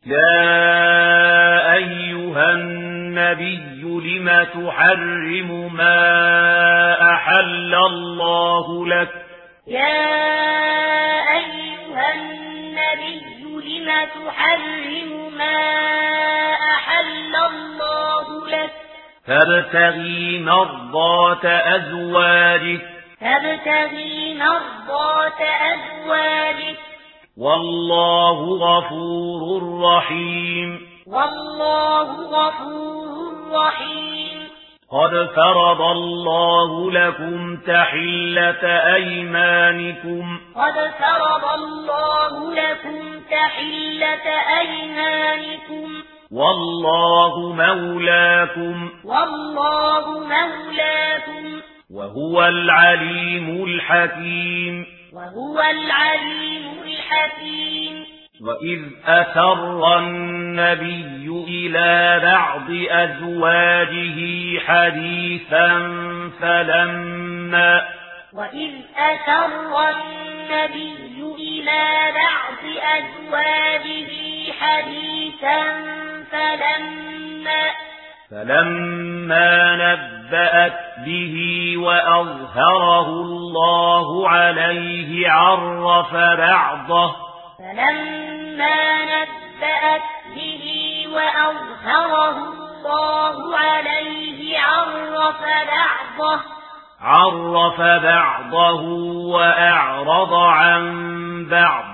يا أيها النبي لم تحرم ما أحل الله لك يا أيها النبي لم تحرم ما أحل الله لك تبتغي مرضات أزواجك والله غفور رحيم قد فرض الله لكم تحلة أيمانكم والله مولاكم وهو العليم الحكيم وإذ أسر النبي إلى بعض أزواجه حديثا فلما نبأت به وأظهره الله عليه عرف بعضه وأعرض عن بعض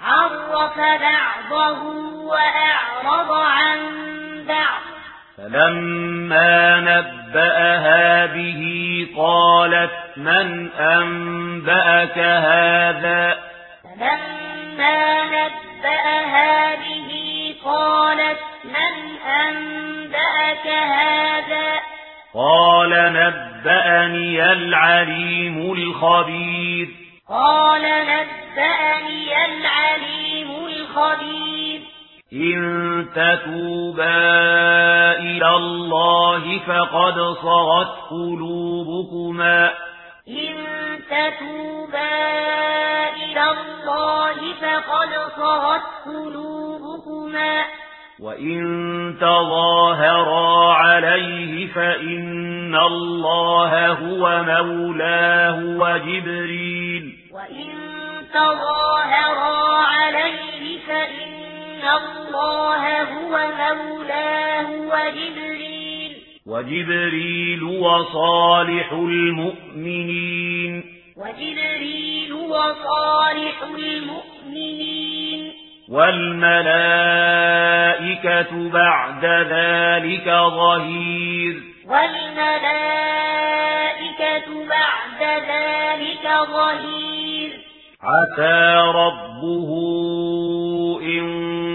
فلما نبأها به قالت من أنبأك هذا قال نبأني العليم الخبير إن تتوبا إلى الله فقد صغت قلوبكما وإن تظاهرا عليه فإن الله هو مولاه وجبريل وصالح المؤمنين والملائكة بعد ذلك ظهير عسى ربه إن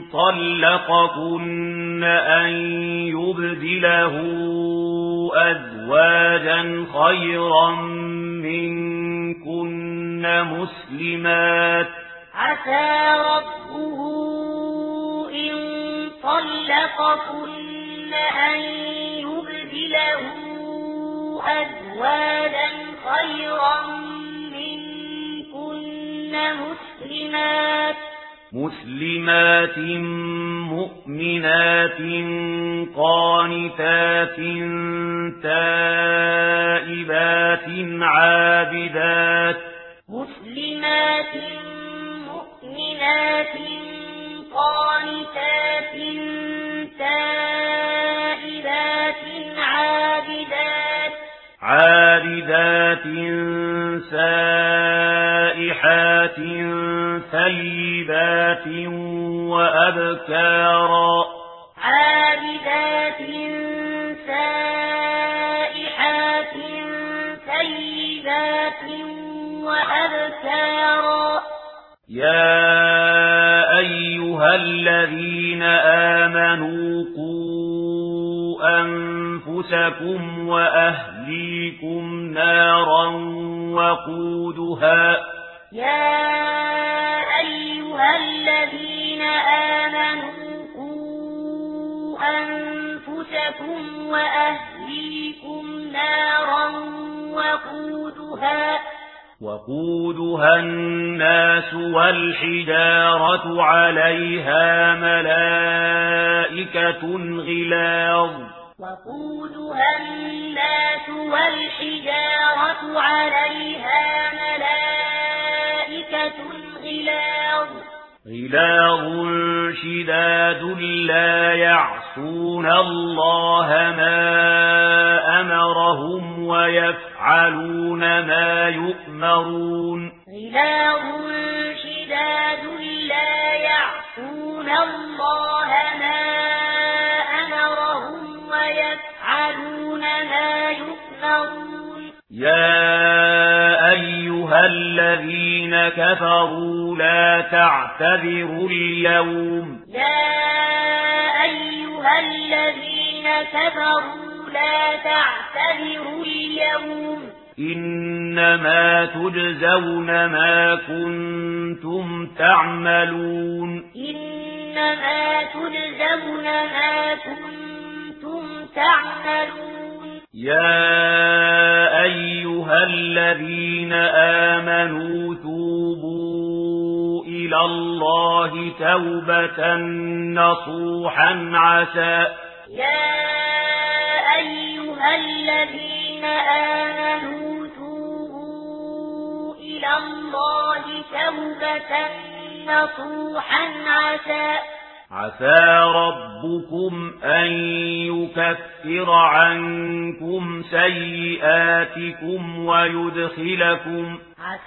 طلقكن أن يبدله أزواجا خيرا منكن مسلمات مسلمات مؤمنات قانتات تائبات عابدات عابدات سائحات ثيبات وأبكارا يا أيها الذين آمنوا قوا أنفسكم وأهليكم نارا وقودها وقودها الناس والحجارة عليها ملائكة غلاظ وقودها الناس والحجارة عليها ملائكة غلاظ شداد لا يعصون الله ما أمرهم ويفعلون ما يؤمرون غلاظ شداد لا يعصون الله ما أمرهم ويفعلون ما يؤمرون يا أيها الذين كفروا لا تعتذروا اليوم لا تعتذروا اليوم إنما تجزون ما كنتم تعملون إنما تجزون ما كنتم تعملون يا أيها الذين آمنوا توبوا إلى الله توبة نصوحا عسى يا أيها الذين آمنوا توبوا إلى الله توبة نصوحا عسى ربكم أن يكفر عنكم سيئاتكم ويدخلكم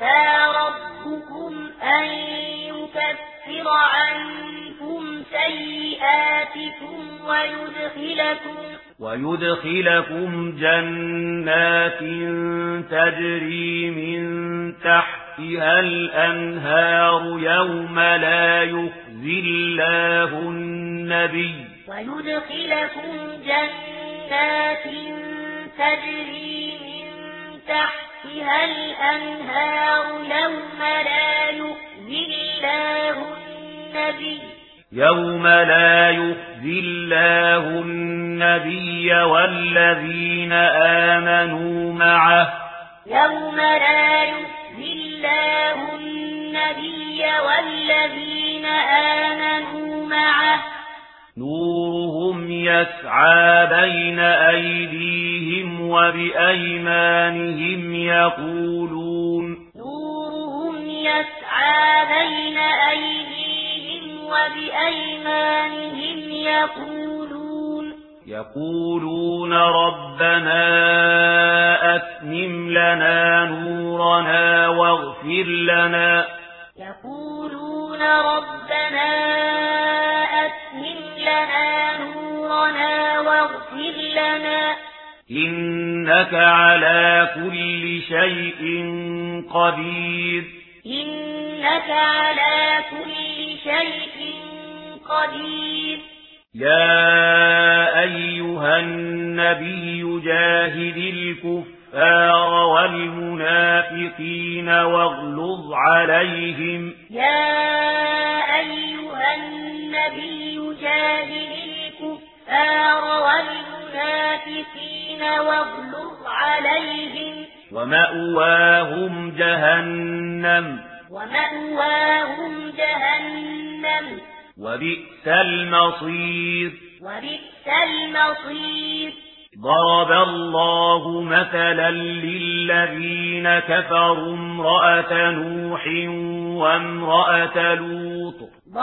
ويدخلكم جنات تجري من تحتها الأنهار يوم لا يخزي الله النبي يوم لا يخزي الله النبي والذين آمنوا معه نورهم يسعى بين أيديهم وبأيمانهم يقولون ربنا أتمم لنا نورنا واغفر لنا إنك على كل شيء قدير يا أيها النبي جاهد الكفار والمنافقين واغلظ عليهم ومأواهم جهنم وبئس المصير ضرب الله مثلا للذين كفروا امرأة نوح وامرأة لوط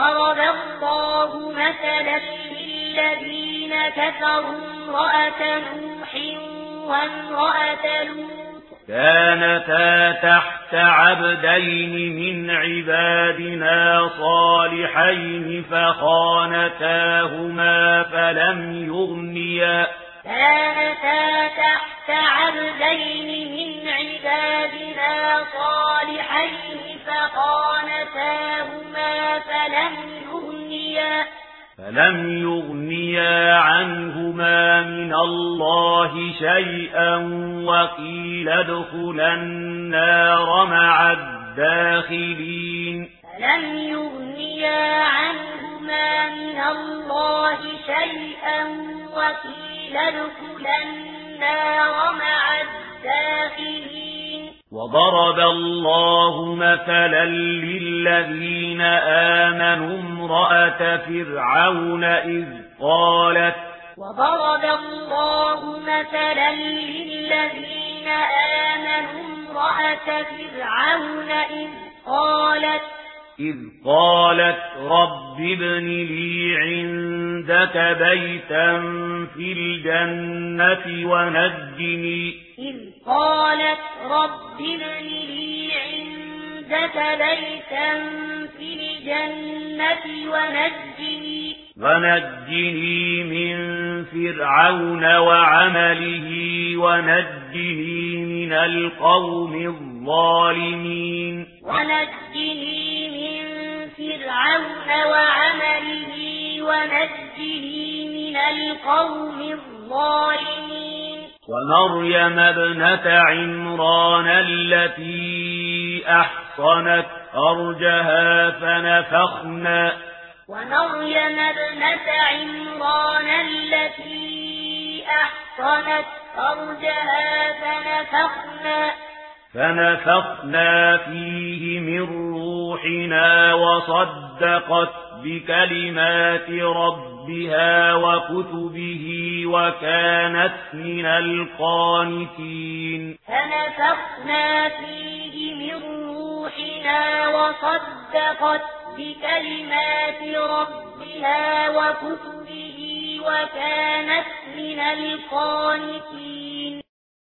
كانتا تحت عبدين من عبادنا صالحين فخانتاهما فلم يغنيا عنهما من الله شيئا وقيل ادخلا النار مع الداخلين وضرب الله مثلا للذين آمنوا امرأة فرعون إذ قالت وضرب الله مثلا للذين آمنوا امرأة فرعون إذ قالت رب ابن لي عندك بيتا في الجنة ونجني ونجني من فرعون وعمله ونجني من القوم الظالمين ومريم ابنة عمران التي أحصنت فرجها فنفخنا فيه من روحنا وصدقت بكلمات ربها وكتبه وكانت من القانتين